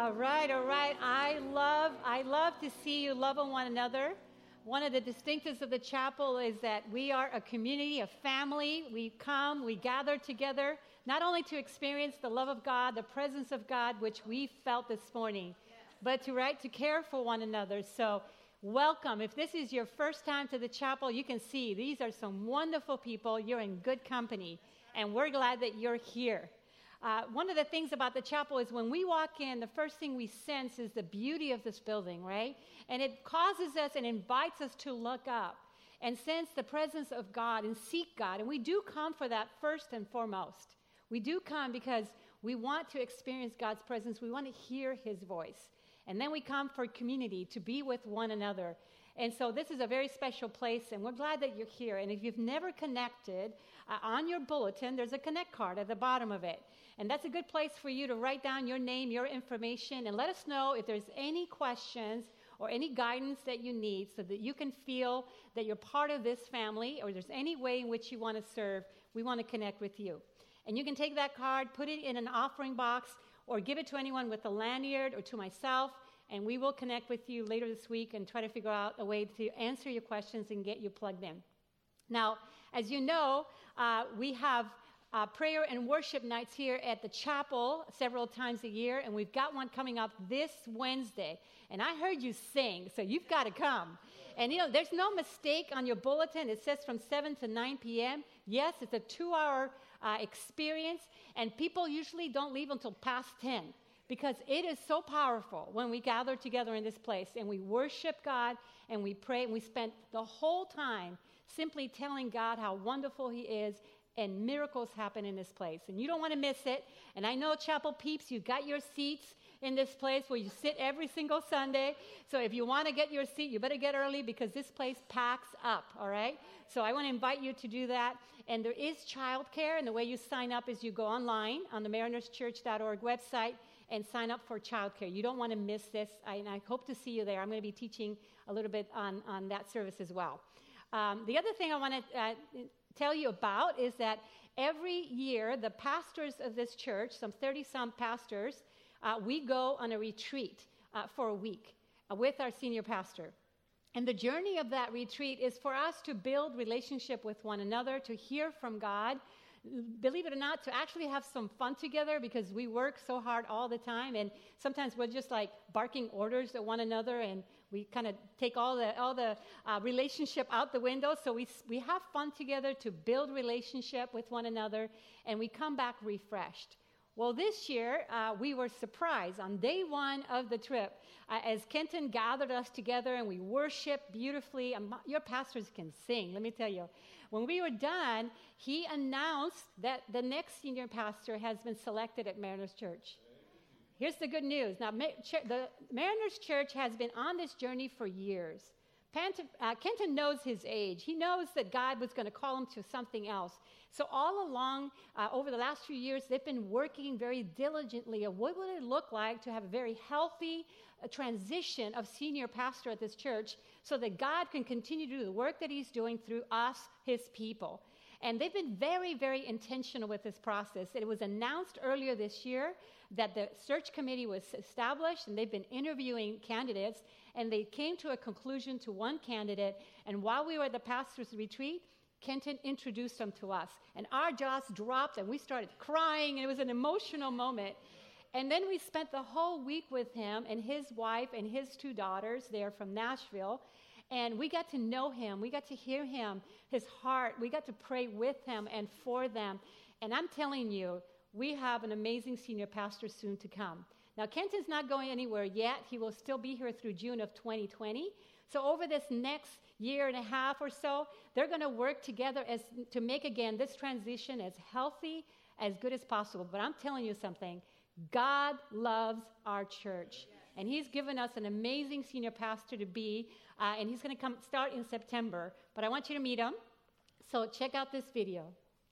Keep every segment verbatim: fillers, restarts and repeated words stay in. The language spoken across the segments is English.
All right, all right. I love, I love to see you loving one another. One of the distinctives of the chapel is that we are a community, a family. We come, we gather together, not only to experience the love of God, the presence of God, which we felt this morning, but to right to care for one another. So welcome. If this is your first time to the chapel, you can see these are some wonderful people. You're in good company, and we're glad that you're here. Uh, one of the things about the chapel is when we walk in, the first thing we sense is the beauty of this building, right? And it causes us and invites us to look up and sense the presence of God and seek God. And we do come for that first and foremost. We do come because we want to experience God's presence. We want to hear his voice. And then we come for community, to be with one another. And so this is a very special place, and we're glad that you're here. And if you've never connected, uh, on your bulletin, there's a connect card at the bottom of it. And that's a good place for you to write down your name, your information, and let us know if there's any questions or any guidance that you need so that you can feel that you're part of this family, or there's any way in which you want to serve. We want to connect with you. And you can take that card, put it in an offering box, or give it to anyone with a lanyard or to myself, and we will connect with you later this week and try to figure out a way to answer your questions and get you plugged in. Now, as you know, uh, we have uh, prayer and worship nights here at the chapel several times a year, and we've got one coming up this Wednesday. And I heard you sing, so you've got to come. And, you know, there's no mistake on your bulletin. It says from seven to nine p.m. Yes, it's a two-hour uh, experience, and people usually don't leave until past ten. Because it is so powerful when we gather together in this place and we worship God and we pray, and we spend the whole time simply telling God how wonderful he is, and miracles happen in this place. And you don't want to miss it. And I know Chapel Peeps, you've got your seats in this place where you sit every single Sunday. So if you want to get your seat, you better get early because this place packs up, all right? So I want to invite you to do that. And there is childcare, and the way you sign up is you go online on the mariners church dot org website and sign up for childcare. You don't want to miss this, I, and I hope to see you there. I'm going to be teaching a little bit on, on that service as well. Um, the other thing I want to uh, tell you about is that every year, the pastors of this church, some thirty-some pastors, uh, we go on a retreat uh, for a week uh, with our senior pastor. And the journey of that retreat is for us to build relationship with one another, to hear from God, believe it or not, to actually have some fun together, because we work so hard all the time, and sometimes we're just like barking orders at one another, and we kind of take all the all the uh, relationship out the window. So we we have fun together to build relationship with one another, and we come back refreshed. Well, this year, uh, we were surprised on day one of the trip uh, as Kenton gathered us together and we worshiped beautifully. Um, your pastors can sing, let me tell you. When we were done, he announced that the next senior pastor has been selected at Mariners Church. Here's the good news. Now, the Mariners Church has been on this journey for years. Pant- uh, Kenton knows his age. He knows that God was going to call him to something else. So all along, uh, over the last few years, they've been working very diligently of what would it look like to have a very healthy uh, transition of senior pastor at this church so that God can continue to do the work that he's doing through us, his people. And they've been very, very intentional with this process. It was announced earlier this year that the search committee was established, and they've been interviewing candidates, and they came to a conclusion to one candidate. And while we were at the pastor's retreat, Kenton introduced him to us, and our jaws dropped, and we started crying, and it was an emotional moment. And then we spent the whole week with him and his wife and his two daughters. They're from Nashville, and we got to know him. We got to hear him, his heart. We got to pray with him and for them. And I'm telling you, we have an amazing senior pastor soon to come. Now, Kenton's not going anywhere yet. He will still be here through June of twenty twenty. So over this next year and a half or so, they're going to work together as to make, again, this transition as healthy, as good as possible. But I'm telling you something. God loves our church. And he's given us an amazing senior pastor to be, uh, and he's going to come start in September. But I want you to meet him. So check out this video.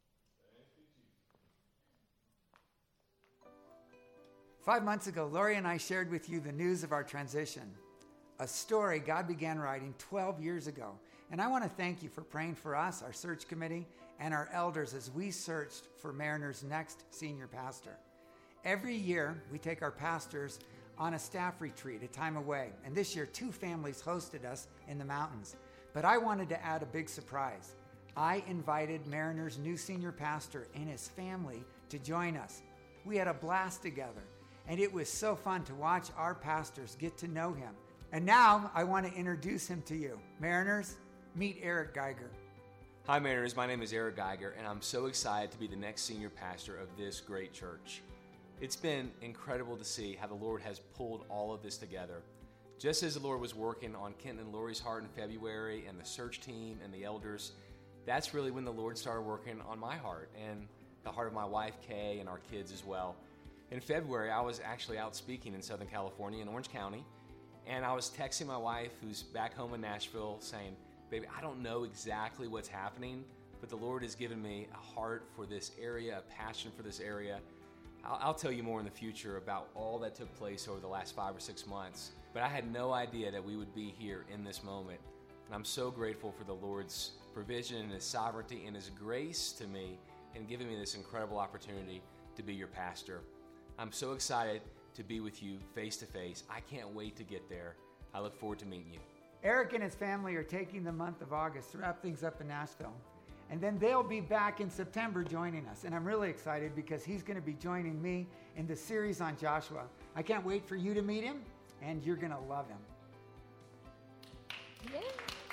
Five months ago, Lori and I shared with you the news of our transition, a story God began writing twelve years ago. And I want to thank you for praying for us, our search committee, and our elders as we searched for Mariners' next senior pastor. Every year, we take our pastors on a staff retreat, a time away. And this year, two families hosted us in the mountains. But I wanted to add a big surprise. I invited Mariner's new senior pastor and his family to join us. We had a blast together, and it was so fun to watch our pastors get to know him. And now I want to introduce him to you. Mariners, meet Eric Geiger. Hi Mariners, my name is Eric Geiger, and I'm so excited to be the next senior pastor of this great church. It's been incredible to see how the Lord has pulled all of this together. Just as the Lord was working on Kenton and Lori's heart in February, and the search team and the elders, that's really when the Lord started working on my heart and the heart of my wife Kay and our kids as well. In February, I was actually out speaking in Southern California in Orange County, and I was texting my wife, who's back home in Nashville, saying, "Baby, I don't know exactly what's happening, but the Lord has given me a heart for this area, a passion for this area." I'll, I'll tell you more in the future about all that took place over the last five or six months, but I had no idea that we would be here in this moment. And I'm so grateful for the Lord's provision and His sovereignty and His grace to me in giving me this incredible opportunity to be your pastor. I'm so excited to be with you face to face. I can't wait to get there. I look forward to meeting you. Eric and his family are taking the month of August to wrap things up in Nashville. And then they'll be back in September joining us. And I'm really excited because he's going to be joining me in the series on Joshua. I can't wait for you to meet him, and you're going to love him. Yeah.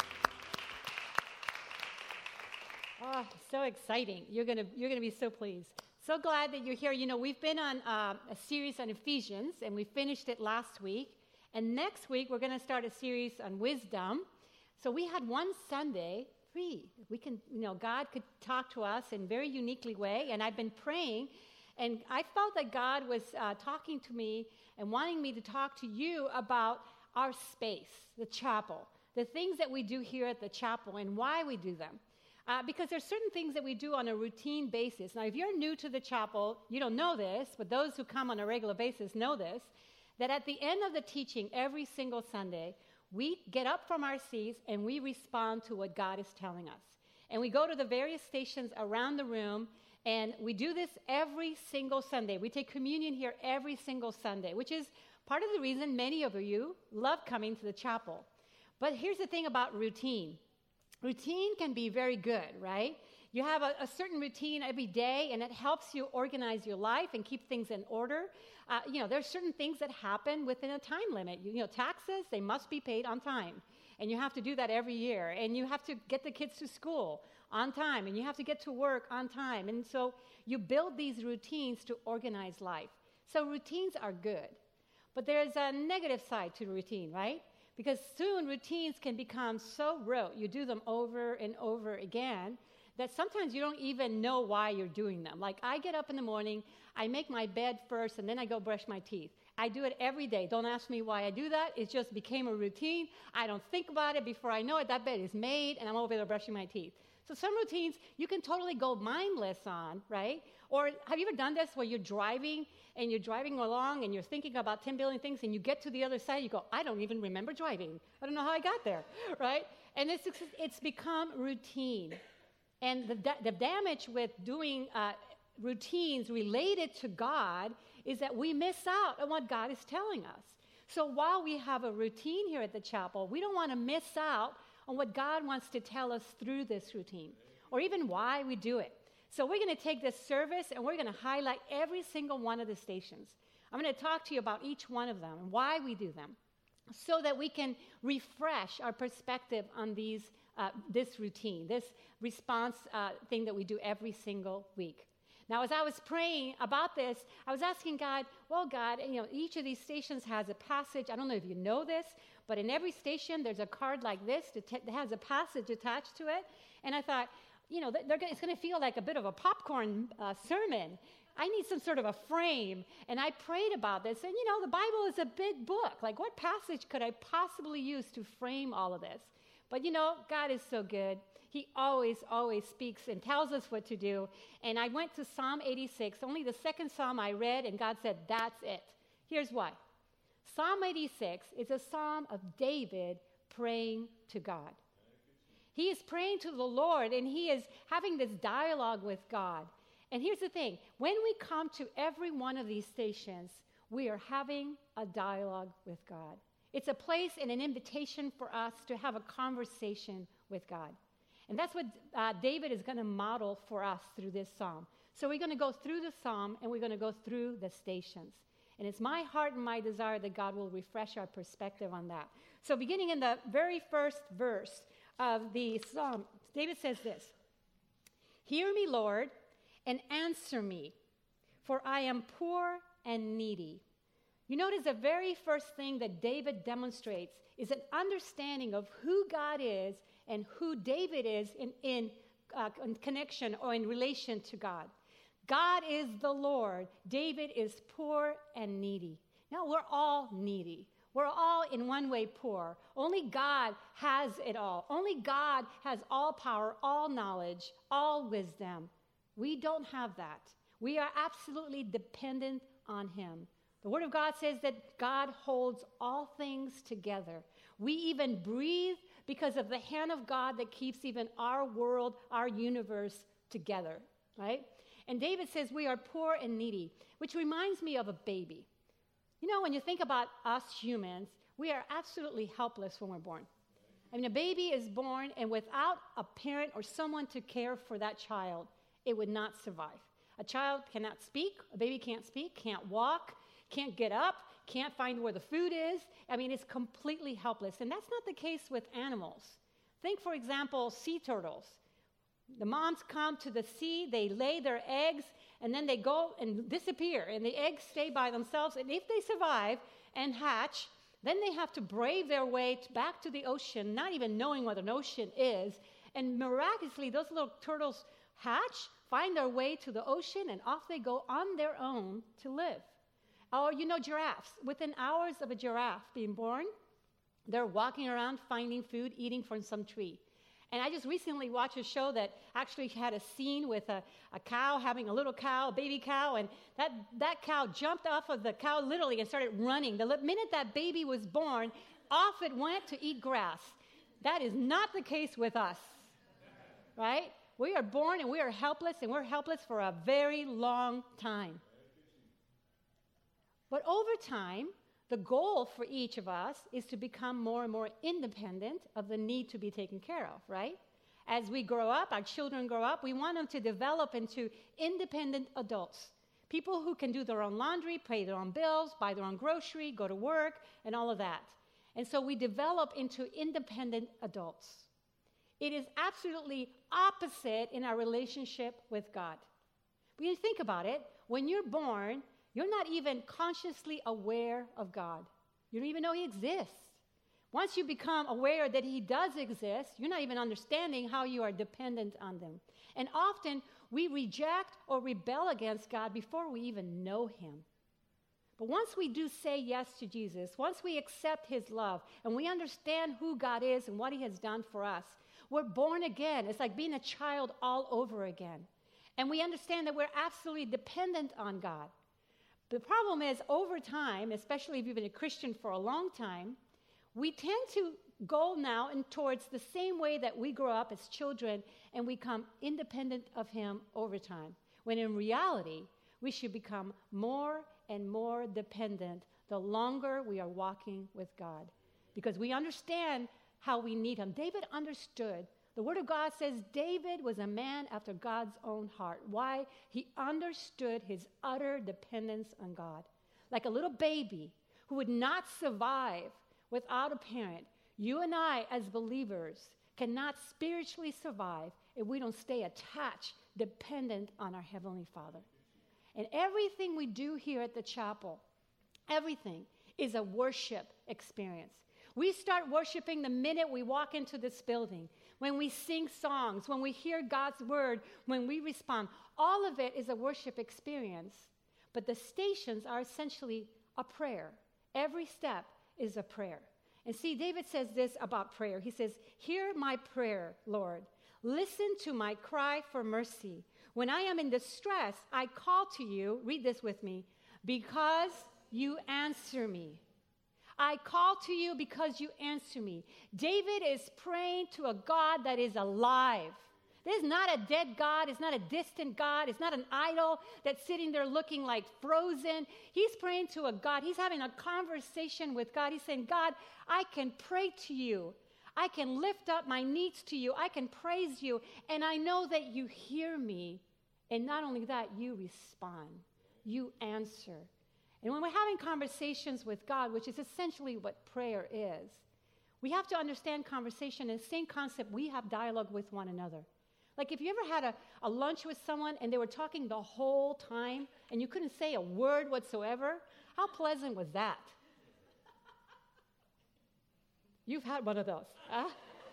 Oh, so exciting. You're going to you're going to be so pleased. So glad that you're here. You know, we've been on uh, a series on Ephesians, and we finished it last week. And next week, we're going to start a series on wisdom. So we had one Sunday free. We can, you know, God could talk to us in a very uniquely way. And I've been praying, and I felt that God was uh, talking to me and wanting me to talk to you about our space, the chapel, the things that we do here at the chapel and why we do them. Uh, because there's certain things that we do on a routine basis. Now, if you're new to the chapel, you don't know this, but those who come on a regular basis know this, that at the end of the teaching every single Sunday, we get up from our seats and we respond to what God is telling us. And we go to the various stations around the room, and we do this every single Sunday. We take communion here every single Sunday, which is part of the reason many of you love coming to the chapel. But here's the thing about routine. Routine can be very good, right? You have a, a certain routine every day, and it helps you organize your life and keep things in order. Uh, you know, there's certain things that happen within a time limit. You, you know, taxes, they must be paid on time, and you have to do that every year. And you have to get the kids to school on time, and you have to get to work on time. And so you build these routines to organize life. So routines are good, but there's a negative side to routine, right? Because soon routines can become so rote, you do them over and over again, that sometimes you don't even know why you're doing them. Like, I get up in the morning, I make my bed first, and then I go brush my teeth. I do it every day. Don't ask me why I do that. It just became a routine. I don't think about it. Before I know it, that bed is made, and I'm over there brushing my teeth. So some routines you can totally go mindless on, right? Or have you ever done this where you're driving, and you're driving along, and you're thinking about ten billion things, and you get to the other side, you go, I don't even remember driving. I don't know how I got there, right? And it's, it's become routine. And the, da- the damage with doing uh, routines related to God is that we miss out on what God is telling us. So while we have a routine here at the chapel, we don't want to miss out on what God wants to tell us through this routine, or even why we do it. So we're going to take this service, and we're going to highlight every single one of the stations. I'm going to talk to you about each one of them and why we do them, so that we can refresh our perspective on these Uh, this routine, this response uh, thing that we do every single week. Now, as I was praying about this, I was asking God, well, God, you know, each of these stations has a passage. I don't know if you know this, but in every station, there's a card like this that t- has a passage attached to it. And I thought, you know, they're gonna, it's going to feel like a bit of a popcorn uh, sermon. I need some sort of a frame. And I prayed about this. And, you know, the Bible is a big book. Like, what passage could I possibly use to frame all of this? But, you know, God is so good. He always, always speaks and tells us what to do. And I went to Psalm eighty-six, only the second psalm I read, and God said, that's it. Here's why. Psalm eighty-six is a psalm of David praying to God. He is praying to the Lord, and he is having this dialogue with God. And here's the thing. When we come to every one of these stations, we are having a dialogue with God. It's a place and an invitation for us to have a conversation with God. And that's what uh, David is going to model for us through this psalm. So we're going to go through the psalm, and we're going to go through the stations. And it's my heart and my desire that God will refresh our perspective on that. So beginning in the very first verse of the psalm, David says this, "Hear me, Lord, and answer me, for I am poor and needy." You notice the very first thing that David demonstrates is an understanding of who God is and who David is in, in, uh, in connection or in relation to God. God is the Lord. David is poor and needy. Now, we're all needy. We're all in one way poor. Only God has it all. Only God has all power, all knowledge, all wisdom. We don't have that. We are absolutely dependent on him. The Word of God says that God holds all things together. We even breathe because of the hand of God that keeps even our world, our universe together, right? And David says we are poor and needy, which reminds me of a baby. You know, when you think about us humans, we are absolutely helpless when we're born. I mean, a baby is born, and without a parent or someone to care for that child, it would not survive. A child cannot speak. A baby can't speak, can't walk, can't get up, can't find where the food is. I mean, it's completely helpless. And that's not the case with animals. Think, for example, sea turtles. The moms come to the sea, they lay their eggs, and then they go and disappear, and the eggs stay by themselves. And if they survive and hatch, then they have to brave their way back to the ocean, not even knowing what an ocean is. And miraculously, those little turtles hatch, find their way to the ocean, and off they go on their own to live. Or, you know, giraffes. Within hours of a giraffe being born, they're walking around finding food, eating from some tree. And I just recently watched a show that actually had a scene with a, a cow having a little cow, a baby cow, and that, that cow jumped off of the cow literally and started running. The minute that baby was born, off it went to eat grass. That is not the case with us, right? We are born and we are helpless, and we're helpless for a very long time. But over time, the goal for each of us is to become more and more independent of the need to be taken care of, right? As we grow up, our children grow up, we want them to develop into independent adults. People who can do their own laundry, pay their own bills, buy their own grocery, go to work, and all of that. And so we develop into independent adults. It is absolutely opposite in our relationship with God. When you think about it, when you're born, you're not even consciously aware of God. You don't even know he exists. Once you become aware that he does exist, you're not even understanding how you are dependent on them. And often, we reject or rebel against God before we even know him. But once we do say yes to Jesus, once we accept his love, and we understand who God is and what he has done for us, we're born again. It's like being a child all over again. And we understand that we're absolutely dependent on God. The problem is, over time, especially if you've been a Christian for a long time, we tend to go now and towards the same way that we grow up as children, and we become independent of him over time. When in reality, we should become more and more dependent the longer we are walking with God, because we understand how we need him. David understood. The Word of God says David was a man after God's own heart. Why? He understood his utter dependence on God. Like a little baby who would not survive without a parent, you and I, as believers, cannot spiritually survive if we don't stay attached, dependent on our Heavenly Father. And everything we do here at the chapel, everything is a worship experience. We start worshiping the minute we walk into this building, when we sing songs, when we hear God's word, when we respond. All of it is a worship experience. But the stations are essentially a prayer. Every step is a prayer. And see, David says this about prayer. He says, "Hear my prayer, Lord. Listen to my cry for mercy. When I am in distress, I call to you," read this with me, "because you answer me." I call to you because you answer me. David is praying to a God that is alive. This is not a dead God. It's not a distant God. It's not an idol that's sitting there looking like frozen. He's praying to a God. He's having a conversation with God. He's saying, God, I can pray to you. I can lift up my needs to you. I can praise you. And I know that you hear me. And not only that, you respond. You answer. And when we're having conversations with God, which is essentially what prayer is, we have to understand conversation and the same concept. We have dialogue with one another. Like if you ever had a, a lunch with someone and they were talking the whole time and you couldn't say a word whatsoever, how pleasant was that? You've had one of those. Huh?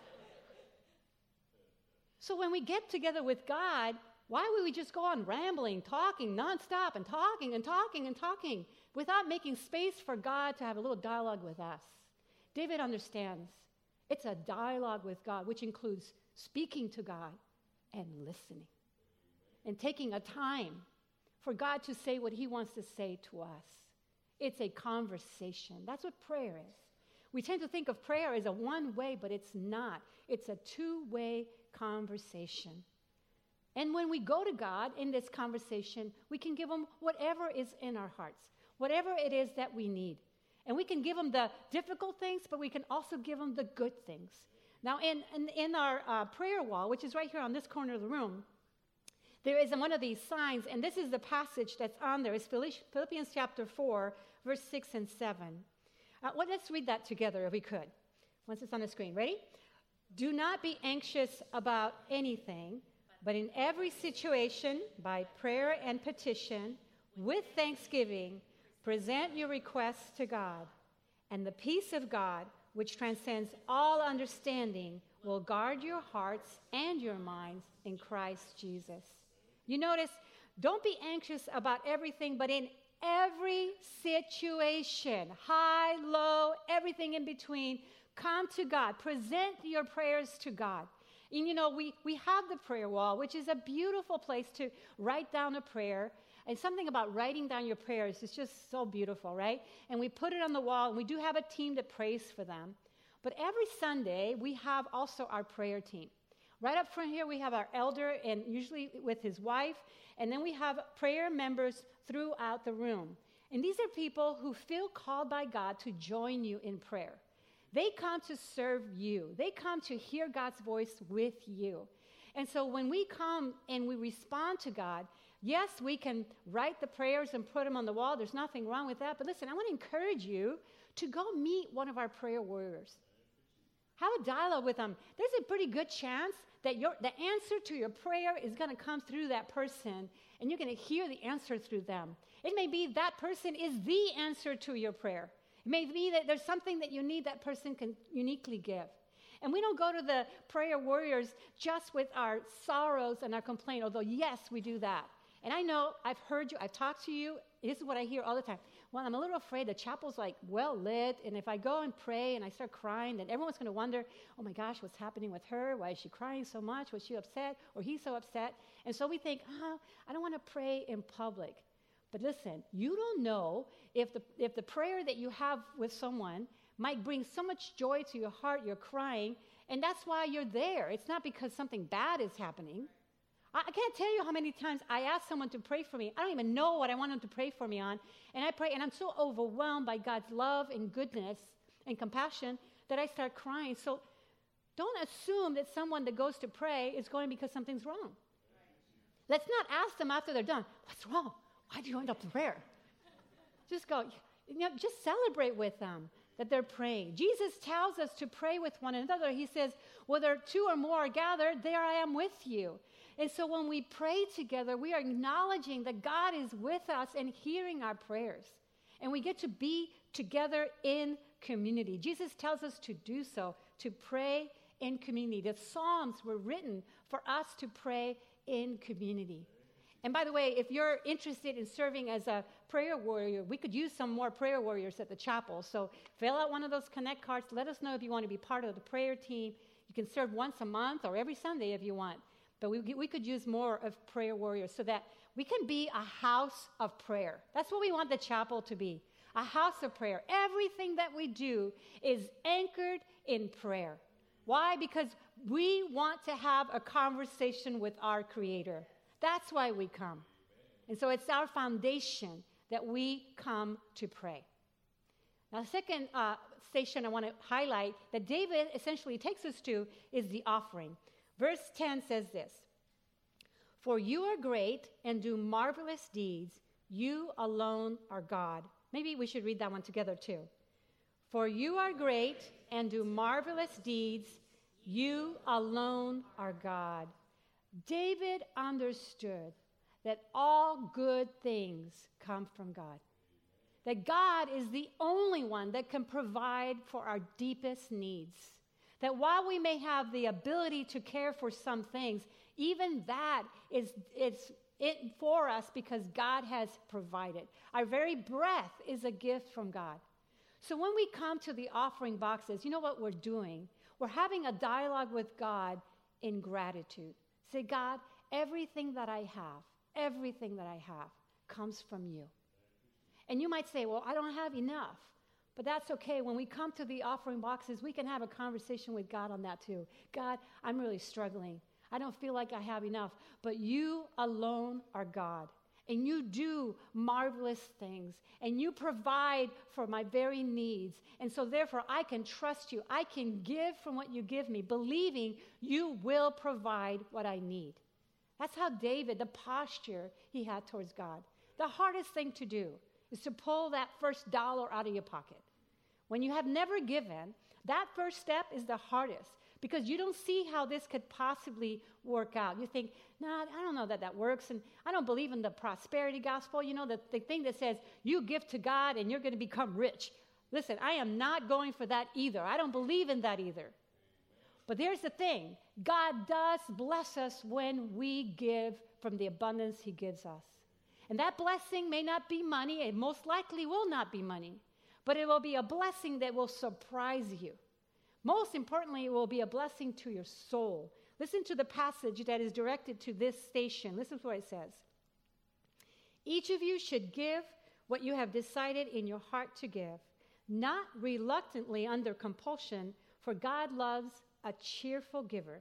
So when we get together with God, why would we just go on rambling, talking nonstop and talking and talking and talking without making space for God to have a little dialogue with us? David understands it's a dialogue with God, which includes speaking to God and listening and taking a time for God to say what he wants to say to us. It's a conversation. That's what prayer is. We tend to think of prayer as a one-way, but it's not. It's a two-way conversation. And when we go to God in this conversation, we can give him whatever is in our hearts, whatever it is that we need. And we can give him the difficult things, but we can also give him the good things. Now, in, in, in our uh, prayer wall, which is right here on this corner of the room, there is one of these signs, and this is the passage that's on there. It's Philippians chapter four, verse six and seven. Uh, well, let's read that together if we could, once it's on the screen. Ready? Do not be anxious about anything, but in every situation, by prayer and petition, with thanksgiving, present your requests to God, and the peace of God, which transcends all understanding, will guard your hearts and your minds in Christ Jesus. You notice, don't be anxious about everything, but in every situation, high, low, everything in between, come to God. Present your prayers to God. And you know, we, we have the prayer wall, which is a beautiful place to write down a prayer. And something about writing down your prayers is just so beautiful, right? And we put it on the wall, and we do have a team that prays for them. But every Sunday, we have also our prayer team. Right up front here, we have our elder, and usually with his wife, and then we have prayer members throughout the room. And these are people who feel called by God to join you in prayer. They come to serve you. They come to hear God's voice with you. And so when we come and we respond to God, yes, we can write the prayers and put them on the wall. There's nothing wrong with that. But listen, I want to encourage you to go meet one of our prayer warriors. Have a dialogue with them. There's a pretty good chance that your, the answer to your prayer is going to come through that person, and you're going to hear the answer through them. It may be that person is the answer to your prayer. It may be that there's something that you need that person can uniquely give. And we don't go to the prayer warriors just with our sorrows and our complaint, although, yes, we do that. And I know, I've heard you, I've talked to you. This is what I hear all the time. Well, I'm a little afraid the chapel's like well lit, and if I go and pray and I start crying, then everyone's going to wonder, oh my gosh, what's happening with her? Why is she crying so much? Was she upset? Or he's so upset? And so we think, oh, I don't want to pray in public. But listen, you don't know if the if the prayer that you have with someone might bring so much joy to your heart, you're crying, and that's why you're there. It's not because something bad is happening. I can't tell you how many times I ask someone to pray for me. I don't even know what I want them to pray for me on. And I pray, and I'm so overwhelmed by God's love and goodness and compassion that I start crying. So don't assume that someone that goes to pray is going because something's wrong. Let's not ask them after they're done, what's wrong? Why do you end up in prayer? Just go, you know, just celebrate with them that they're praying. Jesus tells us to pray with one another. He says, whether two or more are gathered, there I am with you. And so when we pray together, we are acknowledging that God is with us and hearing our prayers. And we get to be together in community. Jesus tells us to do so, to pray in community. The Psalms were written for us to pray in community. And by the way, if you're interested in serving as a prayer warrior, we could use some more prayer warriors at the chapel. So fill out one of those Connect cards. Let us know if you want to be part of the prayer team. You can serve once a month or every Sunday if you want. But we, we could use more of prayer warriors so that we can be a house of prayer. That's what we want the chapel to be, a house of prayer. Everything that we do is anchored in prayer. Why? Because we want to have a conversation with our Creator. That's why we come. And so it's our foundation that we come to pray. Now, the second uh, station I want to highlight that David essentially takes us to is the offering. Verse ten says this, "For you are great and do marvelous deeds. You alone are God." Maybe we should read that one together too. "For you are great and do marvelous deeds. You alone are God." David understood that all good things come from God. That God is the only one that can provide for our deepest needs. That while we may have the ability to care for some things, even that is it's it for us because God has provided. Our very breath is a gift from God. So when we come to the offering boxes, you know what we're doing? We're having a dialogue with God in gratitude. Say, God, everything that I have, everything that I have comes from you. And you might say, well, I don't have enough. But that's okay. When we come to the offering boxes, we can have a conversation with God on that too. God, I'm really struggling. I don't feel like I have enough. But you alone are God. And you do marvelous things. And you provide for my very needs. And so therefore, I can trust you. I can give from what you give me, believing you will provide what I need. That's how David, the posture he had towards God. The hardest thing to do is to pull that first dollar out of your pocket. When you have never given, that first step is the hardest because you don't see how this could possibly work out. You think, no, nah, I don't know that that works, and I don't believe in the prosperity gospel, you know, the, the thing that says you give to God and you're going to become rich. Listen, I am not going for that either. I don't believe in that either. But there's the thing. God does bless us when we give from the abundance he gives us. And that blessing may not be money. It most likely will not be money. But it will be a blessing that will surprise you. Most importantly, it will be a blessing to your soul. Listen to the passage that is directed to this station. Listen to what it says. "Each of you should give what you have decided in your heart to give, not reluctantly under compulsion, for God loves a cheerful giver.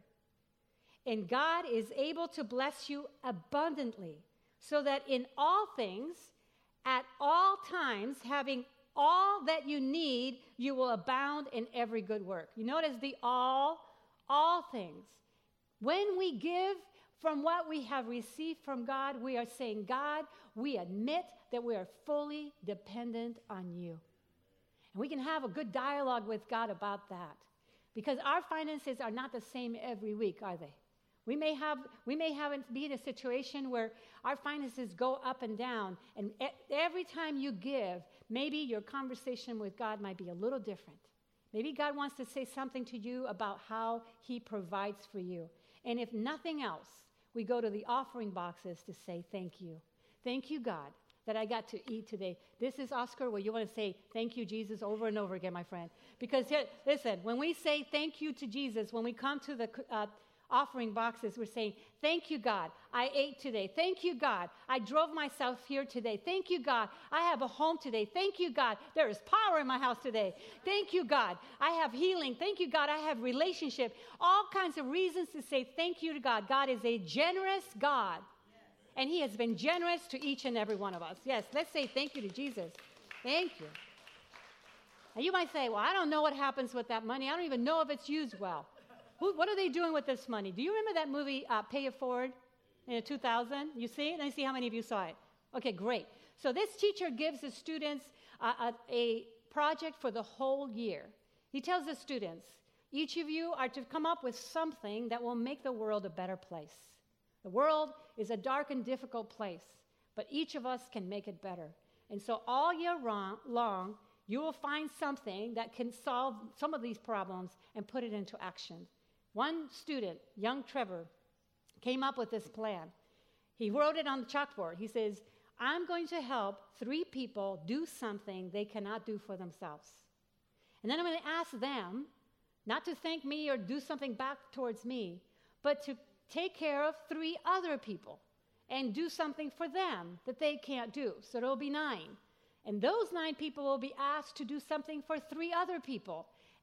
And God is able to bless you abundantly, so that in all things, at all times, having all that you need, you will abound in every good work." You notice the all, all things. When we give from what we have received from God, we are saying, God, we admit that we are fully dependent on you. And we can have a good dialogue with God about that. Because our finances are not the same every week, are they? We may have, we may have be in a situation where our finances go up and down, and e- every time you give, maybe your conversation with God might be a little different. Maybe God wants to say something to you about how he provides for you. And if nothing else, we go to the offering boxes to say thank you. Thank you, God, that I got to eat today. This is, Oscar, where you want to say thank you, Jesus, over and over again, my friend. Because here, listen, when we say thank you to Jesus, when we come to the uh, offering boxes, we're saying, thank you, God, I ate today. Thank you, God, I drove myself here today. Thank you, God, I have a home today. Thank you, God, there is power in my house today. Thank you, God, I have healing. Thank you, God, I have relationship. All kinds of reasons to say thank you to God. God is a generous God, and he has been generous to each and every one of us. Yes, let's say thank you to Jesus. Thank you. And you might say, well, I don't know what happens with that money. I don't even know if it's used well. Who, what are they doing with this money? Do you remember that movie, uh, Pay It Forward, in two thousand? You see it? Let me see how many of you saw it. Okay, great. So this teacher gives the students uh, a, a project for the whole year. He tells the students, each of you are to come up with something that will make the world a better place. The world is a dark and difficult place, but each of us can make it better. And so all year long, you will find something that can solve some of these problems and put it into action. One student, young Trevor, came up with this plan. He wrote it on the chalkboard. He says, I'm going to help three people do something they cannot do for themselves. And then I'm going to ask them not to thank me or do something back towards me, but to take care of three other people and do something for them that they can't do. So there'll be nine. And those nine people will be asked to do something for three other people.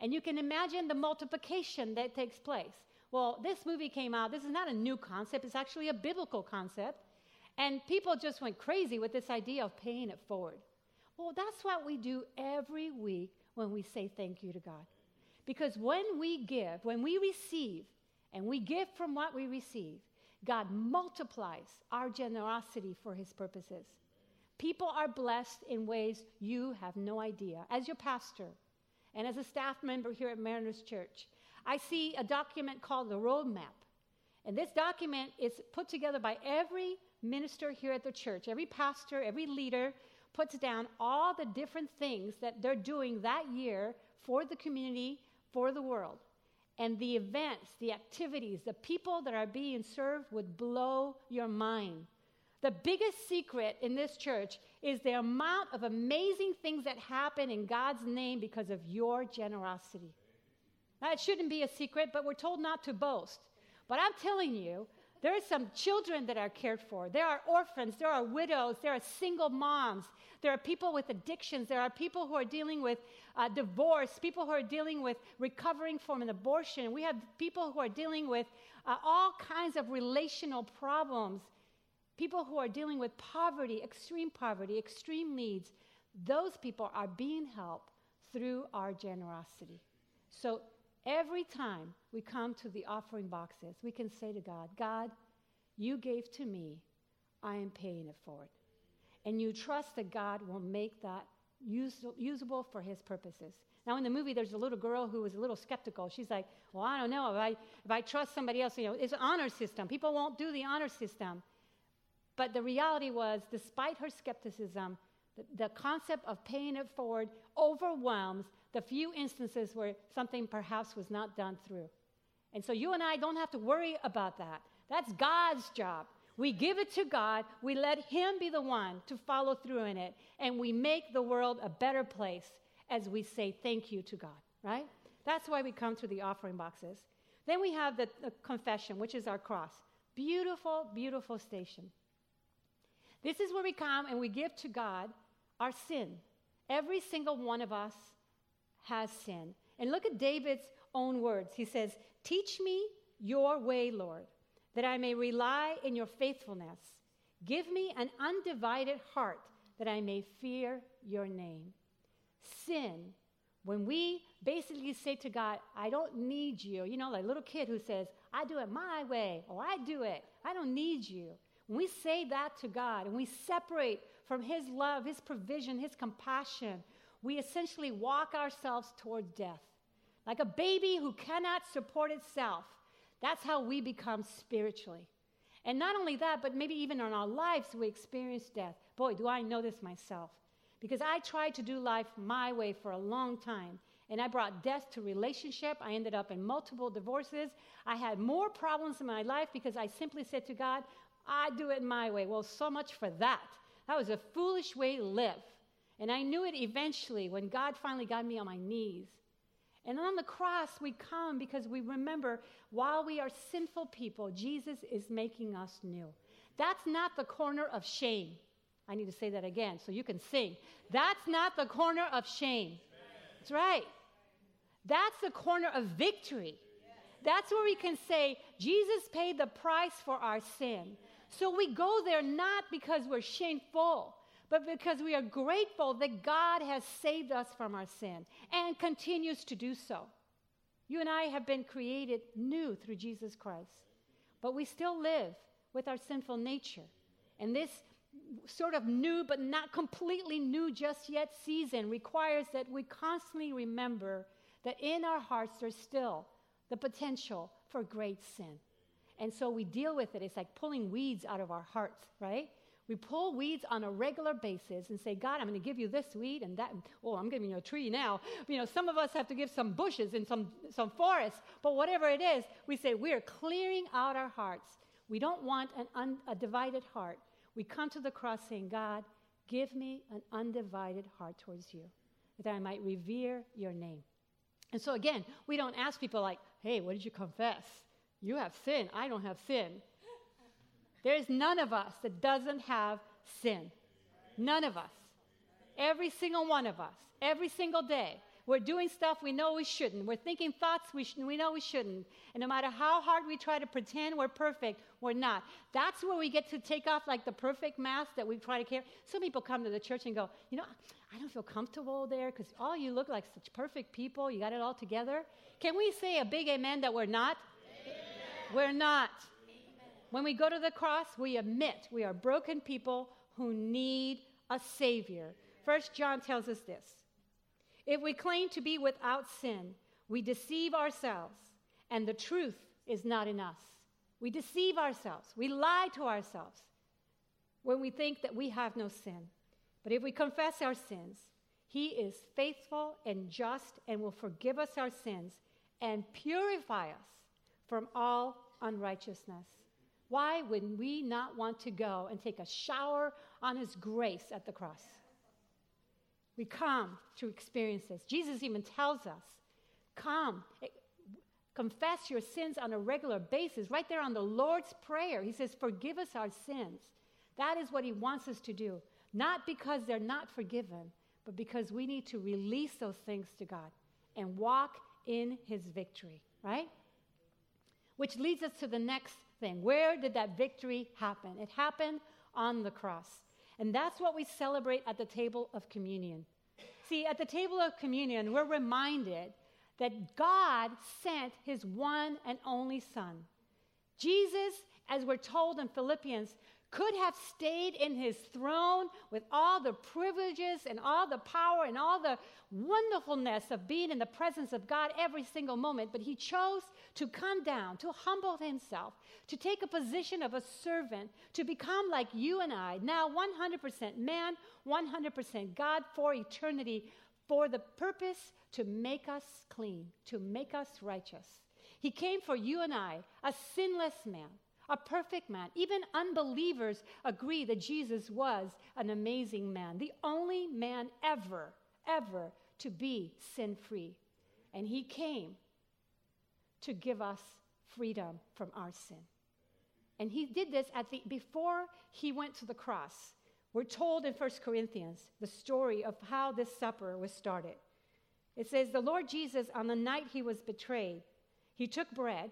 And you can imagine the multiplication that takes place. Well, this movie came out. This is not a new concept. It's actually a biblical concept. And people just went crazy with this idea of paying it forward. Well, that's what we do every week when we say thank you to God. Because when we give, when we receive, and we give from what we receive, God multiplies our generosity for his purposes. People are blessed in ways you have no idea. As your pastor and as a staff member here at Mariners Church, I see a document called the Roadmap. And this document is put together by every minister here at the church. Every pastor, every leader puts down all the different things that they're doing that year for the community, for the world. And the events, the activities, the people that are being served would blow your mind. The biggest secret in this church is the amount of amazing things that happen in God's name because of your generosity. Now, it shouldn't be a secret, but we're told not to boast. But I'm telling you, there are some children that are cared for. There are orphans. There are widows. There are single moms. There are people with addictions. There are people who are dealing with uh, divorce, people who are dealing with recovering from an abortion. We have people who are dealing with uh, all kinds of relational problems, people who are dealing with poverty, extreme poverty, extreme needs. Those people are being helped through our generosity. So every time we come to the offering boxes, we can say to God, God, you gave to me, I am paying it forward. And you trust that God will make that use, usable for his purposes. Now, in the movie, there's a little girl who was a little skeptical. She's like, well, I don't know. If I, if I trust somebody else, you know, it's an honor system. People won't do the honor system. But the reality was, despite her skepticism, the, the concept of paying it forward overwhelms the few instances where something perhaps was not done through. And so you and I don't have to worry about that. That's God's job. We give it to God. We let him be the one to follow through in it. And we make the world a better place as we say thank you to God, right? That's why we come to the offering boxes. Then we have the, the confession, which is our cross. Beautiful, beautiful station. This is where we come and we give to God our sin. Every single one of us has sin. And look at David's own words. He says, teach me your way, Lord, that I may rely in your faithfulness. Give me an undivided heart that I may fear your name. Sin, when we basically say to God, I don't need you, you know, like a little kid who says, I do it my way, or I do it, I don't need you. When we say that to God and we separate from his love, his provision, his compassion, we essentially walk ourselves toward death. Like a baby who cannot support itself. That's how we become spiritually. And not only that, but maybe even in our lives we experience death. Boy, do I know this myself. Because I tried to do life my way for a long time. And I brought death to relationship. I ended up in multiple divorces. I had more problems in my life because I simply said to God, I do it my way. Well, so much for that. That was a foolish way to live. And I knew it eventually when God finally got me on my knees. And on the cross, we come because we remember while we are sinful people, Jesus is making us new. That's not the corner of shame. I need to say that again so you can sing. That's not the corner of shame. That's right. That's the corner of victory. That's where we can say, Jesus paid the price for our sin. So we go there not because we're shameful, but because we are grateful that God has saved us from our sin and continues to do so. You and I have been created new through Jesus Christ, but we still live with our sinful nature. And this sort of new but not completely new just yet season requires that we constantly remember that in our hearts there's still the potential for great sin. And so we deal with it. It's like pulling weeds out of our hearts, right? We pull weeds on a regular basis and say, God, I'm going to give you this weed and that. Oh, I'm giving you a tree now. You know, some of us have to give some bushes and some, some forests. But whatever it is, we say we are clearing out our hearts. We don't want an un, a divided heart. We come to the cross saying, God, give me an undivided heart towards you, that I might revere your name. And so again, we don't ask people like, hey, what did you confess? You have sin. I don't have sin. There's none of us that doesn't have sin. None of us. Every single one of us. Every single day. We're doing stuff we know we shouldn't. We're thinking thoughts we, sh- we know we shouldn't. And no matter how hard we try to pretend we're perfect, we're not. That's where we get to take off like the perfect mask that we try to carry. Some people come to the church and go, you know, I don't feel comfortable there because all you look like such perfect people. You got it all together. Can we say a big amen that we're not? Amen. We're not. Amen. When we go to the cross, we admit we are broken people who need a Savior. First John tells us this. If we claim to be without sin, we deceive ourselves, and the truth is not in us. We deceive ourselves. We lie to ourselves when we think that we have no sin. But if we confess our sins, he is faithful and just and will forgive us our sins and purify us from all unrighteousness. Why would we not want to go and take a shower on his grace at the cross? We come to experience this. Jesus even tells us, come, confess your sins on a regular basis. Right there on the Lord's Prayer, he says, forgive us our sins. That is what he wants us to do. Not because they're not forgiven, but because we need to release those things to God and walk in his victory, right? Which leads us to the next thing. Where did that victory happen? It happened on the cross. And that's what we celebrate at the table of communion. See, at the table of communion, we're reminded that God sent his one and only Son. Jesus, as we're told in Philippians, could have stayed in his throne with all the privileges and all the power and all the wonderfulness of being in the presence of God every single moment, but he chose to come down, to humble himself, to take a position of a servant, to become like you and I, now one hundred percent man, one hundred percent God for eternity, for the purpose to make us clean, to make us righteous. He came for you and I, a sinless man, a perfect man. Even unbelievers agree that Jesus was an amazing man, the only man ever, ever to be sin-free. And he came to give us freedom from our sin. And he did this at the before he went to the cross. We're told in First Corinthians the story of how this supper was started. It says, the Lord Jesus, on the night he was betrayed, he took bread,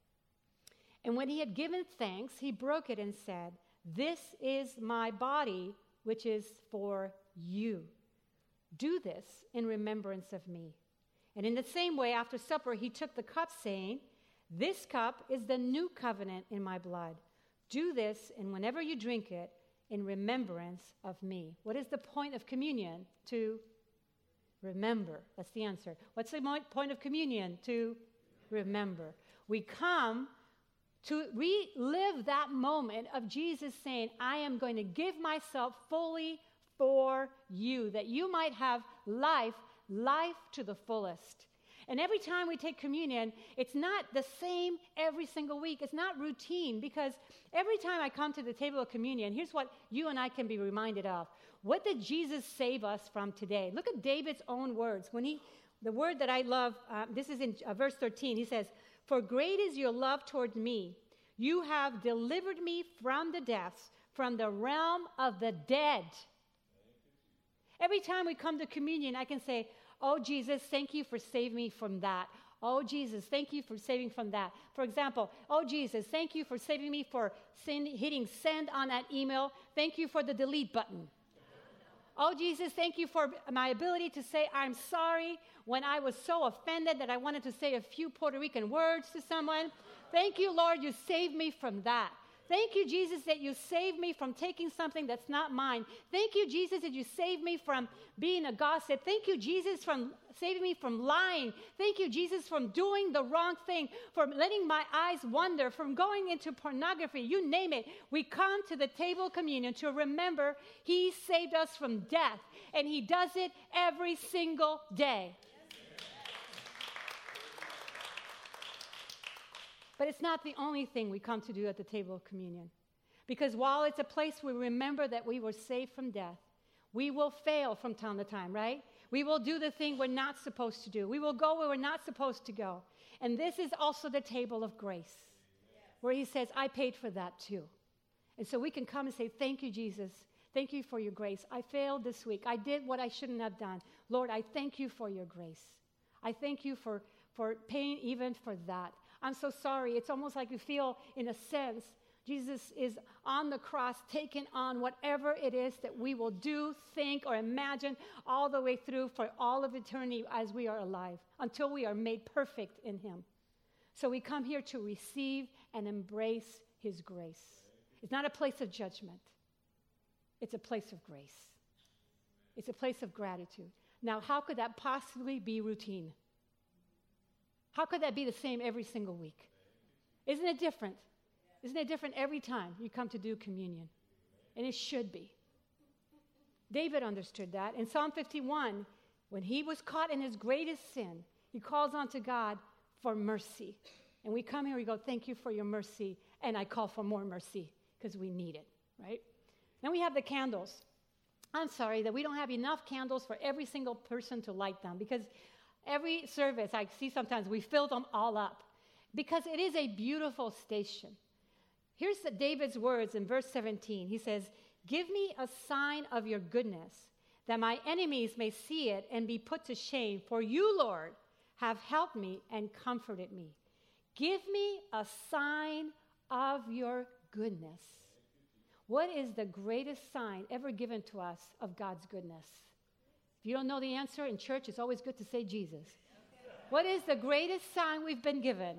and when he had given thanks, he broke it and said, this is my body, which is for you. Do this in remembrance of me. And in the same way, after supper, he took the cup, saying, this cup is the new covenant in my blood. Do this, and whenever you drink it, in remembrance of me. What is the point of communion? To remember. That's the answer. What's the point of communion? To remember. We come to relive that moment of Jesus saying, I am going to give myself fully for you, that you might have life, life to the fullest. And every time we take communion, it's not the same every single week. It's not routine, because every time I come to the table of communion, here's what you and I can be reminded of. What did Jesus save us from today? Look at David's own words. When he, the word that I love, uh, this is in uh, verse thirteen. He says, for great is your love toward me. You have delivered me from the deaths, from the realm of the dead. Every time we come to communion, I can say, oh, Jesus, thank you for saving me from that. Oh, Jesus, thank you for saving from that. For example, oh, Jesus, thank you for saving me for send, hitting send on that email. Thank you for the delete button. Oh, Jesus, thank you for my ability to say I'm sorry when I was so offended that I wanted to say a few Puerto Rican words to someone. Thank you, Lord, you saved me from that. Thank you, Jesus, that you saved me from taking something that's not mine. Thank you, Jesus, that you saved me from being a gossip. Thank you, Jesus, from saving me from lying. Thank you, Jesus, from doing the wrong thing, from letting my eyes wander, from going into pornography. You name it. We come to the table of communion to remember he saved us from death, and he does it every single day. But it's not the only thing we come to do at the table of communion. Because while it's a place where we remember that we were saved from death, we will fail from time to time, right? We will do the thing we're not supposed to do. We will go where we're not supposed to go. And this is also the table of grace, where he says, I paid for that too. And so we can come and say, thank you, Jesus, Thank you for your grace. I failed this week. I did what I shouldn't have done. Lord, I thank you for your grace. I thank you for, for paying even for that. I'm so sorry. It's almost like you feel, in a sense, Jesus is on the cross, taking on whatever it is that we will do, think, or imagine all the way through for all of eternity as we are alive, until we are made perfect in him. So we come here to receive and embrace his grace. It's not a place of judgment. It's a place of grace. It's a place of gratitude. Now, how could that possibly be routine? How could that be the same every single week? Isn't it different? Isn't it different every time you come to do communion? And it should be. David understood that. In Psalm fifty-one, when he was caught in his greatest sin, he calls on to God for mercy. And we come here, we go, thank you for your mercy, and I call for more mercy because we need it, right? Then we have the candles. I'm sorry that we don't have enough candles for every single person to light them, because every service I see sometimes we fill them all up, because it is a beautiful station. Here's the, David's words in verse seventeen. He says, give me a sign of your goodness, that my enemies may see it and be put to shame. For you, Lord, have helped me and comforted me. Give me a sign of your goodness. What is the greatest sign ever given to us of God's goodness? If you don't know the answer in church, it's always good to say Jesus. What is the greatest sign we've been given?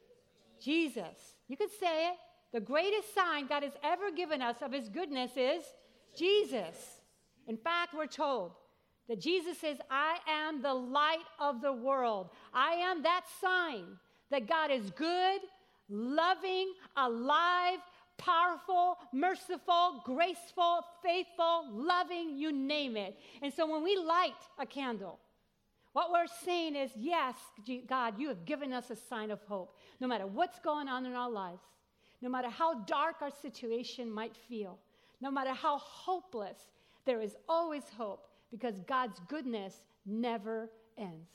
Jesus. You could say it. The greatest sign God has ever given us of his goodness is Jesus. In fact, we're told that Jesus says, I am the light of the world. I am that sign that God is good, loving, alive, powerful, merciful, graceful, faithful, loving, you name it. And so when we light a candle, what we're saying is, yes, God, you have given us a sign of hope. No matter what's going on in our lives, no matter how dark our situation might feel, no matter how hopeless, there is always hope, because God's goodness never ends.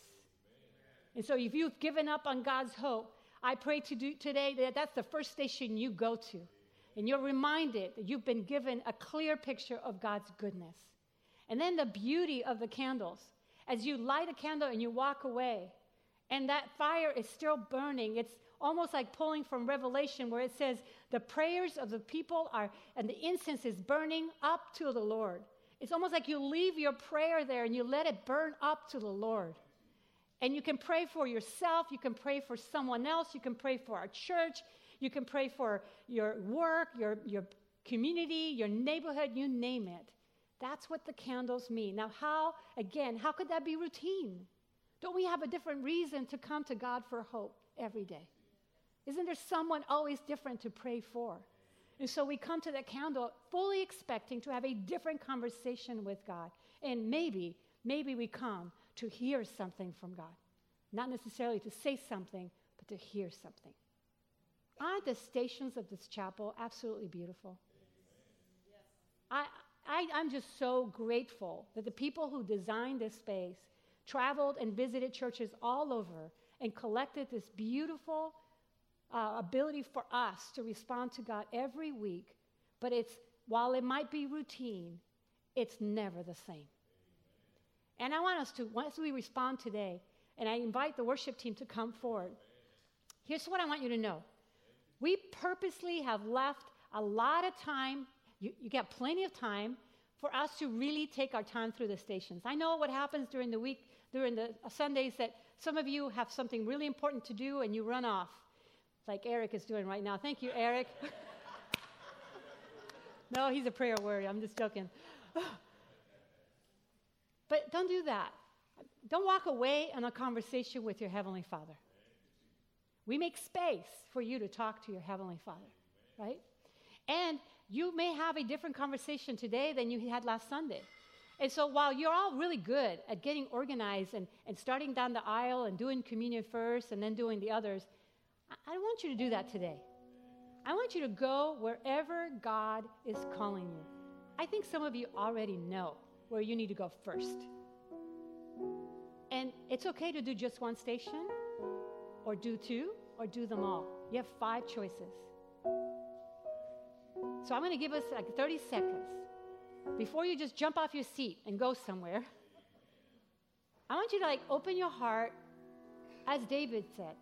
And so if you've given up on God's hope, I pray to do today that that's the first station you go to. And you're reminded that you've been given a clear picture of God's goodness. And then the beauty of the candles. As you light a candle and you walk away, and that fire is still burning, it's almost like pulling from Revelation, where it says the prayers of the people are, and the incense is burning up to the Lord. It's almost like you leave your prayer there and you let it burn up to the Lord. And you can pray for yourself, you can pray for someone else, you can pray for our church, you can pray for your work, your, your community, your neighborhood, you name it. That's what the candles mean. Now, how, again, how could that be routine? Don't we have a different reason to come to God for hope every day? Isn't there someone always different to pray for? And so we come to that candle fully expecting to have a different conversation with God. And maybe, maybe we come to hear something from God. Not necessarily to say something, but to hear something. Aren't the stations of this chapel absolutely beautiful? I, I, I'm just so grateful that the people who designed this space traveled and visited churches all over and collected this beautiful uh, ability for us to respond to God every week. But it's, while it might be routine, it's never the same. And I want us to, once we respond today, and I invite the worship team to come forward, here's what I want you to know. We purposely have left a lot of time, you, you get plenty of time, for us to really take our time through the stations. I know what happens during the week, during the Sundays, that some of you have something really important to do and you run off, like Eric is doing right now. Thank you, Eric. No, he's a prayer warrior. I'm just joking. But don't do that. Don't walk away on a conversation with your Heavenly Father. We make space for you to talk to your Heavenly Father, right? And you may have a different conversation today than you had last Sunday. And so while you're all really good at getting organized and, and starting down the aisle and doing communion first and then doing the others, I, I want you to do that today. I want you to go wherever God is calling you. I think some of you already know where you need to go first. And it's okay to do just one station, or do two, or do them all. You have five choices. So I'm going to give us like thirty seconds before you just jump off your seat and go somewhere, I want you to like open your heart, as David said,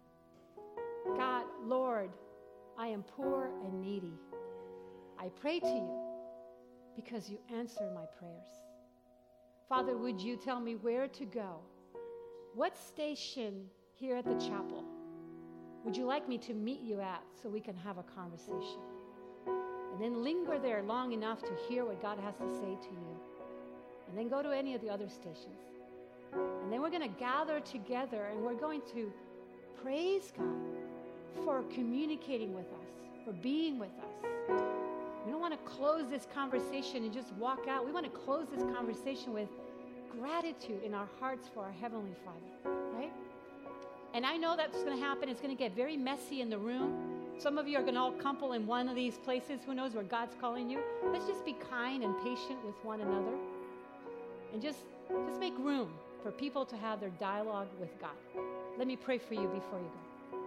God, Lord, I am poor and needy. I pray to you because you answer my prayers. Father, would you tell me where to go? What station here at the chapel would you like me to meet you at so we can have a conversation? And then linger there long enough to hear what God has to say to you. And then go to any of the other stations. And then we're going to gather together and we're going to praise God for communicating with us, for being with us. We don't want to close this conversation and just walk out. We want to close this conversation with gratitude in our hearts for our Heavenly Father, right? And I know that's going to happen. It's going to get very messy in the room. Some of you are going to all couple in one of these places. Who knows where God's calling you? Let's just be kind and patient with one another. And just, just make room for people to have their dialogue with God. Let me pray for you before you go.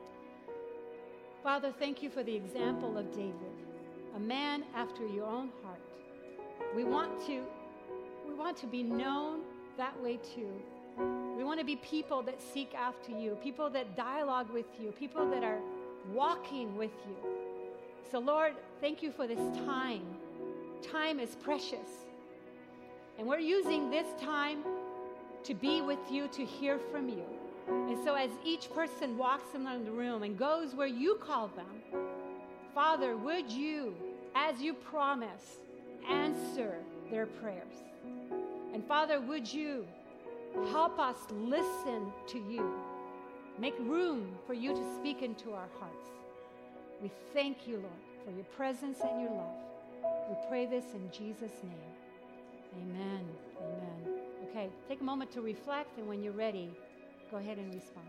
Father, thank you for the example of David, a man after your own heart. We want to, we want to be known that way too. We want to be people that seek after you, people that dialogue with you, people that are walking with you. So Lord, thank you for this time. Time is precious. And we're using this time to be with you, to hear from you. And so as each person walks around the room and goes where you call them, Father, would you, as you promise, answer their prayers? And Father, would you help us listen to you? Make room for you to speak into our hearts. We thank you, Lord, for your presence and your love. We pray this in Jesus' name. Amen. Amen. Okay, take a moment to reflect, and when you're ready, go ahead and respond.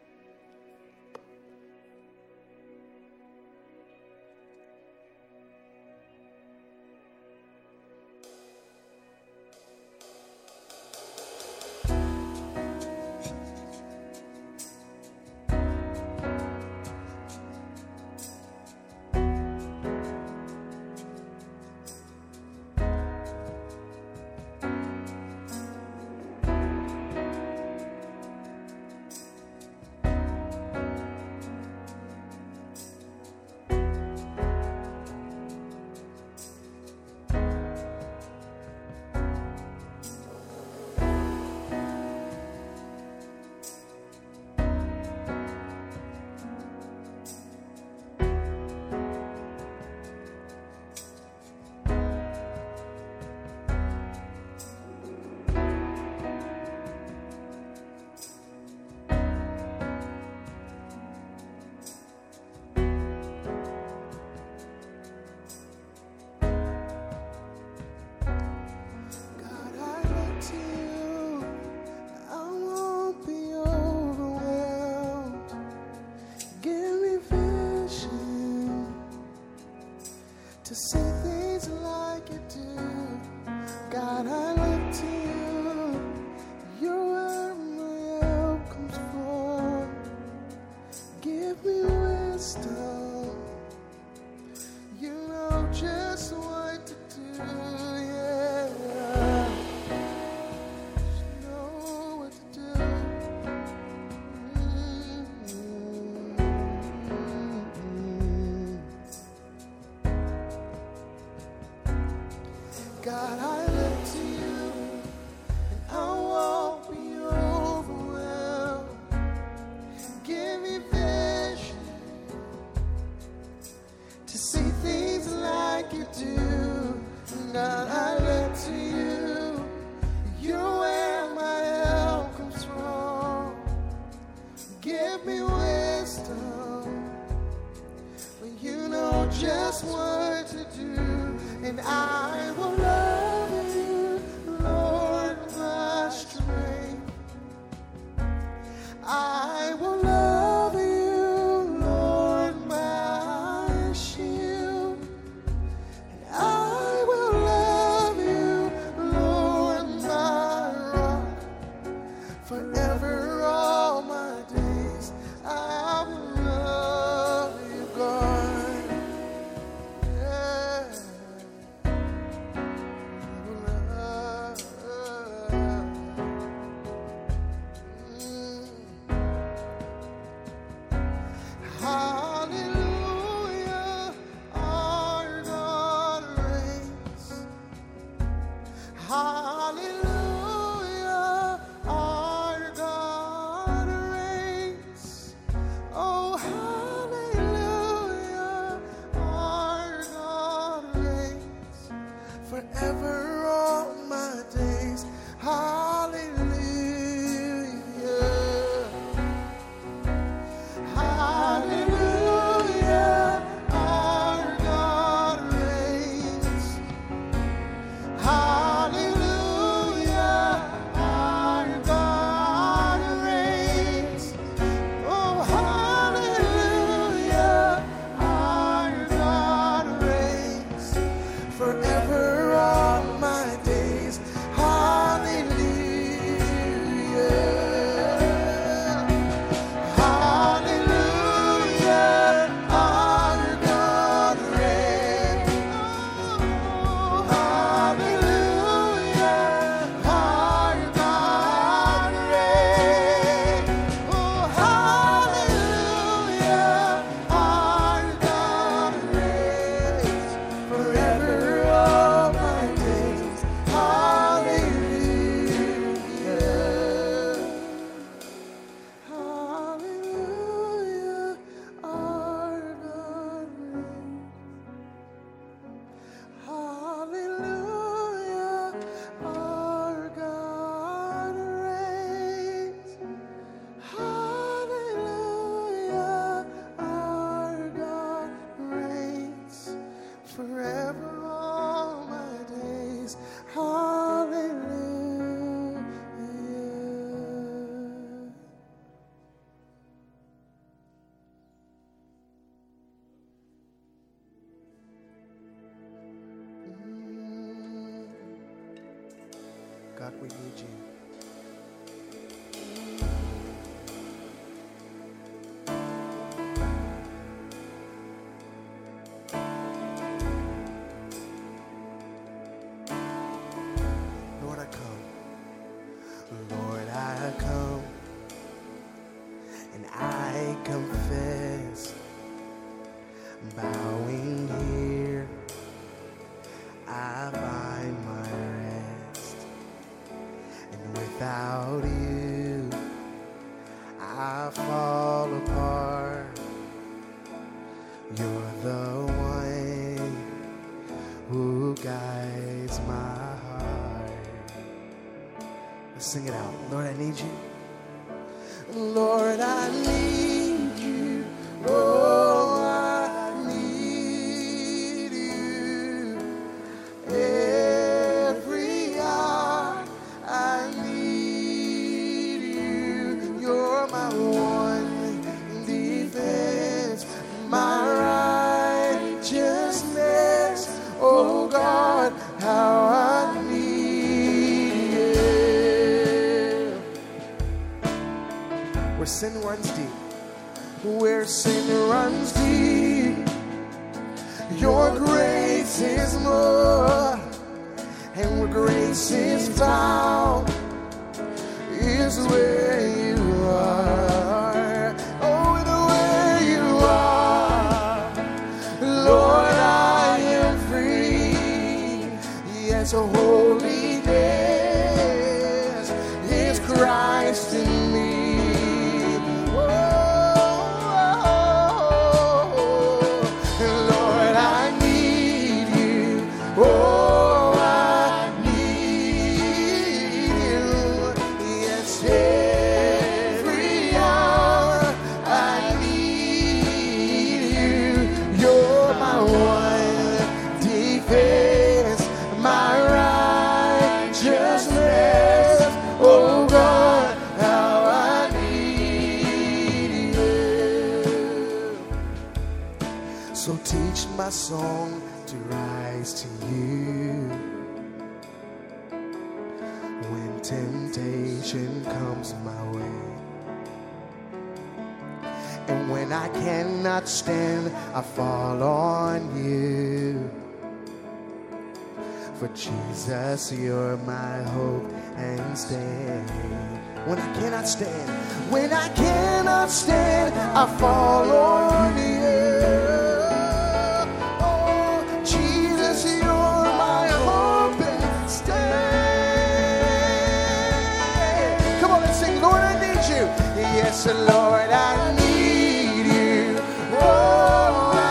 To say things like you do, God, I look to you. You're where my help comes from. Give me wisdom. You know just what to do, yeah. You know what to do. God, I look to you, and I won't be overwhelmed. Give me vision to see things like you do. God, I look to you. You're where my help comes from. Give me wisdom, but you know just what to do, and I will love you, Lord, my strength. I will love you, Lord, my shield. And I will love you, Lord, my rock. Forever all my days I will love you, God. Yeah. rock, we need you. Lord, I come. Lord, I come. And I confess, bowing here, I find my rest. And without you, I fall apart. You're the one who guides my heart. Let's sing it out. Lord, I need you. Lord, I need you. Oh, I need you. Every hour I need you. You're my one defense, my righteousness. Oh God, how I need you. Where sin runs deep, where sin runs deep, your grace is more, and where grace is found is where you are. Oh, and where you are, Lord, I am free. Yes, holiness is Christ in me. Oh, I need you. Yes, every hour I need you. You're my one defense, my righteousness. Oh God, how I need you. So teach my song to rise to you when temptation comes my way, and when I cannot stand, I fall on you. For Jesus, you're my hope and stay. When I cannot stand, when I cannot stand, I fall on you. Yes, Lord, I need you. Oh, I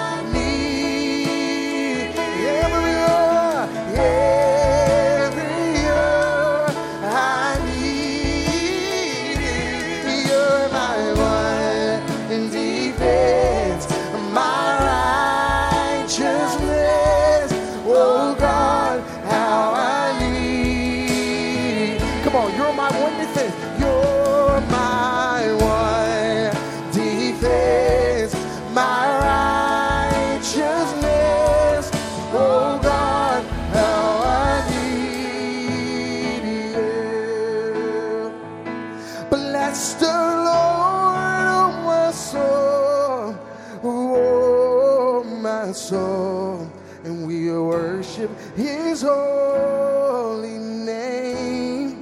need every hour, every hour. I need you. You're my one defense, my righteousness. Oh God, how I need. Come on, you're my one defense. You're my one defense, my righteousness. Oh God, how I need you. Bless the Lord, oh my soul, oh my soul, and we worship His holy name.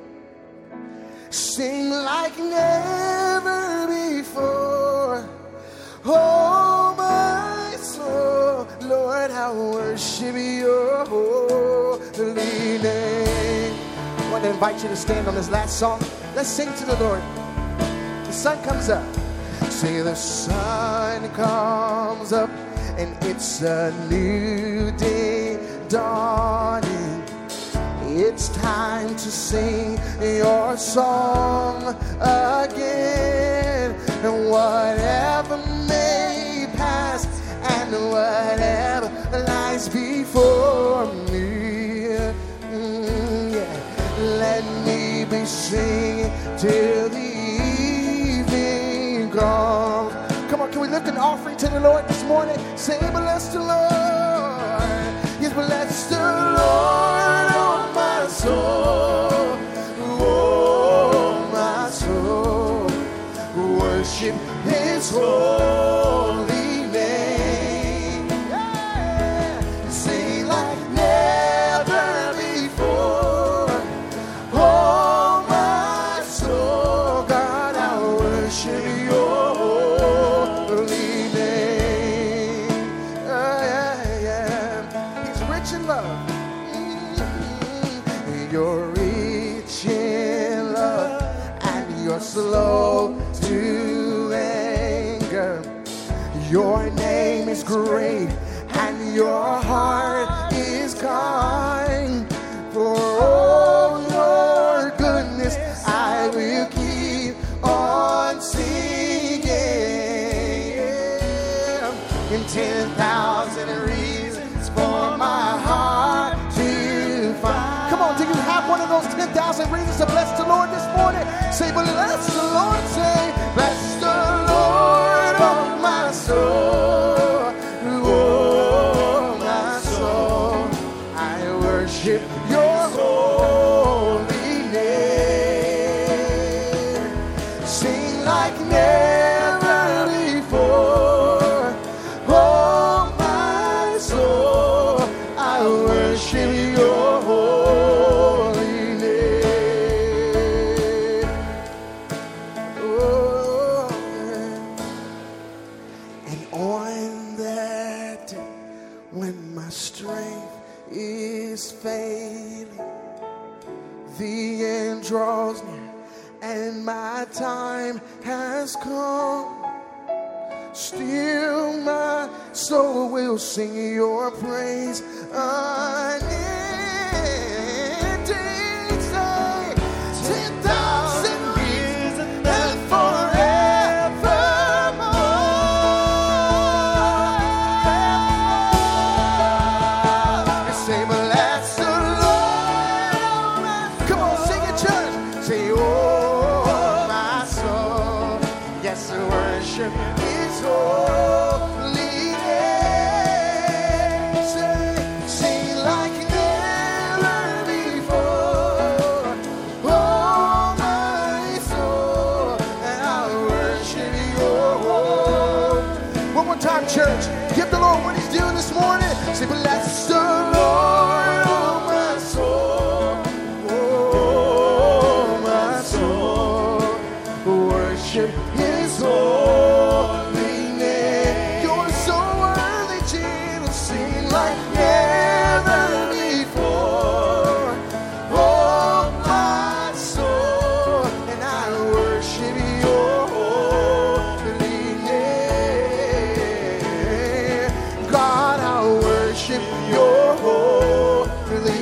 Sing like never before. Oh, my soul, Lord, I worship your holy name. I want to invite you to stand on this last song. Let's sing to the Lord. The sun comes up. Say the sun comes up, and it's a new day dawning. It's time to sing your song again. And whatever may pass and whatever lies before me, mm, yeah. Let me be singing till the evening comes. Come on, can we lift an offering to the Lord this morning? Say, bless the Lord. Yes, bless the Lord, oh my soul. worship His holy name. Yeah. Sing like never before. Oh, my soul, God, I worship Your holy name. Oh, yeah, yeah. He's rich in love. Mm-hmm. You're rich in love, and You're slow to anger. Your name is great, and Your heart is kind. For all Your goodness, I will keep on singing. In ten thousand reasons for my heart to find. Come on, do you have one of those ten thousand reasons to bless the Lord this morning? Say, bless the Lord. Say, bless the Lord, oh my soul. Oh, my soul. I worship Your holy name. Sing like never before. Oh, my soul. I worship Your holy name. Oh, and on that day, when my strength is failing, the end draws near, and my time has come. Still my soul will sing Your praise unending. Say, ten thousand reasons and forevermore. Say, bless the Lord. Come on, sing it, church. Say, oh, my soul. Yes, worship His holy name. Say, sing like never before. Oh, my soul, and I worship Your holy. One more time, church. Give the Lord what He's doing this morning. Say, bless the Lord, oh, my soul. Oh, my soul. Worship His holy name. You're so worthy, Jesus. Sing like never before. Oh, my soul, and I worship Your holy name. God, I worship Your holy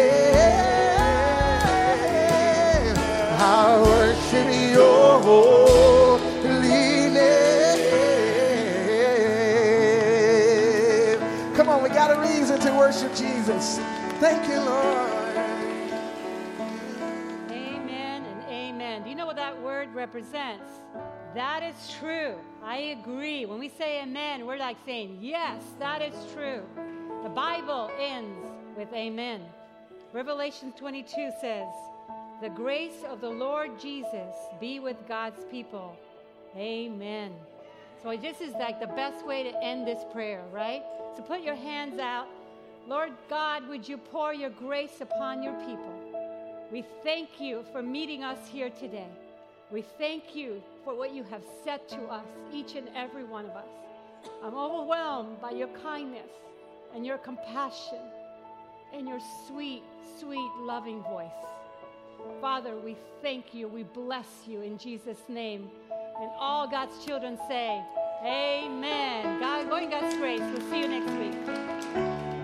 name. I worship Your holy name. Come on, we got a reason to worship Jesus. Thank You, Lord. Amen and amen. Do you know what that word represents? That is true. I agree. When we say amen, we're like saying, yes, that is true. The Bible ends with amen. Revelation twenty-two says, the grace of the Lord Jesus be with God's people. Amen. So this is like the best way to end this prayer, right? So put your hands out. Lord God, would You pour Your grace upon Your people? We thank You for meeting us here today. We thank You for what You have said to us, each and every one of us. I'm overwhelmed by Your kindness and Your compassion and Your sweet, sweet, loving voice. Father, we thank You. We bless You in Jesus' name. And all God's children say, amen. God, go in God's grace. We'll see you next week.